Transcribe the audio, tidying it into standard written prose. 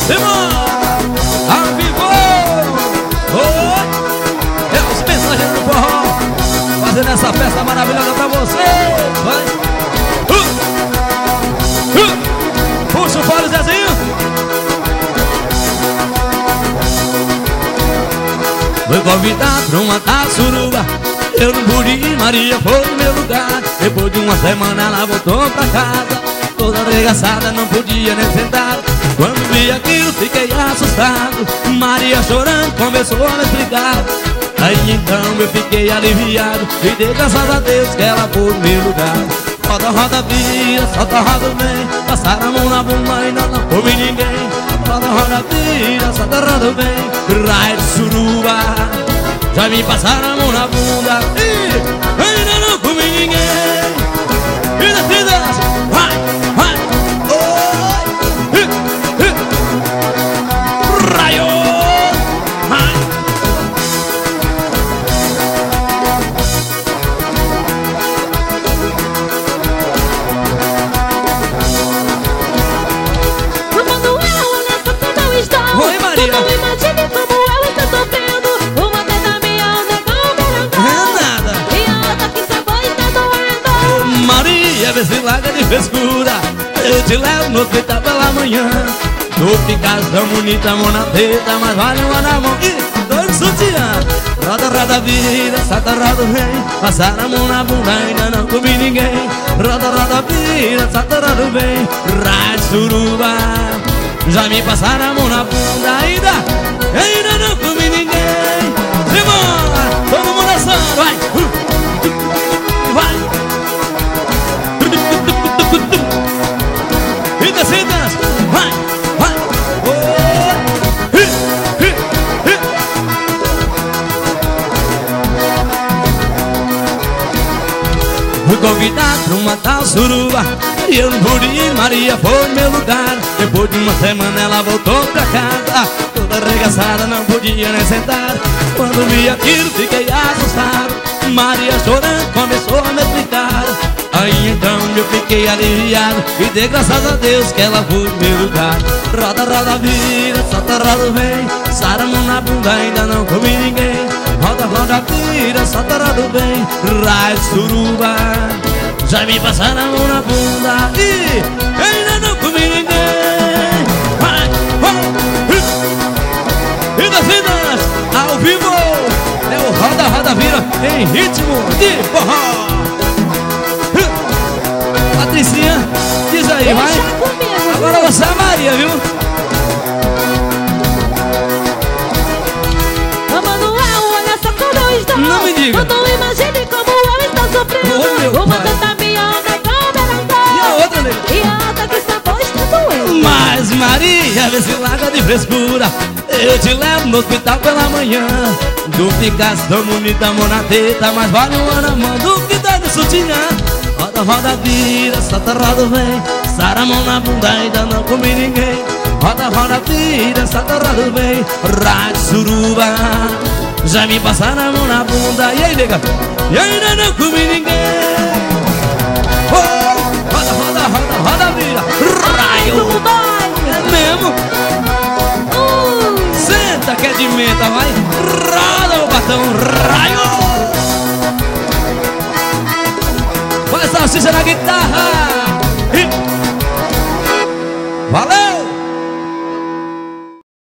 Ao vivo! Oi! É os mensageiros do forró fazendo essa festa maravilhosa pra você. Vai! Puxa o fole, Zezinho! Foi convidado pra uma suruba. Eu não pude ir, Maria foi no meu lugar. Depois de uma semana ela voltou pra casa, toda arregaçada, não podia nem sentar. Quando vi aquilo fiquei assustado. Maria chorando começou a me explicar. Aí então eu fiquei aliviado e dei graças a Deus que ela foi no meu lugar. Roda, roda, vira, solta, roda, vem. Passaram a mão na bunda e não come ninguém. Roda, roda, vira, solta, roda, vem. Raio de suruba, já me passaram a mão na bunda e ainda não comi ninguém. E descidas, vai, vai, oi, raio, vai. Quando ela olha só como eu estou. Oi, Maria. Tu não imagine como eu estou sofrendo. Uma teta minha anda com É nada. e a outra que acabou está doendo. Maria, vê se larga de frescura. Eu te levo no hospital pela manhã. Tu ficas tão bonita, mão na teta, mas vale uma na mão e dois sutiã. Roda, roda, vira, salta, roda, vem. Passar a mão na bunda, ainda não comi ninguém. Roda, roda, vira, salta, roda, vem. Raio suruba, já me passaram a mão na bunda, ainda não comi ninguém. Simbora, todo mundo dançando, vai. Vai. E descidas, vai, vai. Fui convidado pra uma tal suruba e eu não pude ir, Maria foi no meu lugar. Depois de uma semana ela voltou pra casa, toda arregaçada, não podia nem sentar. Quando vi aquilo fiquei assustado. Maria chorando começou a me explicar. Aí então eu fiquei aliviado e dei graças a Deus que ela foi no meu lugar. Roda, roda, vira, solta, roda, vem. Sara a mão na bunda, ainda não comi ninguém. Roda, roda, vira, solta, roda, vem. Raio de suruba, já me passaram a mão na bunda e ainda não comi ninguém. Vai, vai, e descidas, ao vivo. É o roda, roda, vira em ritmo de forró. Patricinha, diz aí, vai. Deixa comigo. Agora você é a Maria, viu? Ô Manuel, olha só como eu estou. Não me diga. Tu não imagine como eu estou sofrendo. Ô, meu uma pai. teta minha anda com E a outra, nega? e a outra que acabou está doendo. Mas Maria, vê se larga de frescura. Eu te levo no hospital pela manhã. Tu ficas tão bonita, mão na teta, mas vale uma na mão do que dá de sutiã. Roda, roda, vira, solta, roda, vem. Sara a mão na bunda, ainda não comi ninguém. Roda, roda, vira, solta, roda, vem. Raio de suruba, já me passaram a mão na bunda. E aí, nega? E ainda não comi ninguém. Oh, roda, roda, roda, roda, vira. Raio. Como dói. É mesmo? Senta que é de menta, vai. Roda o batão, raio. Vai salsicha na guitarra.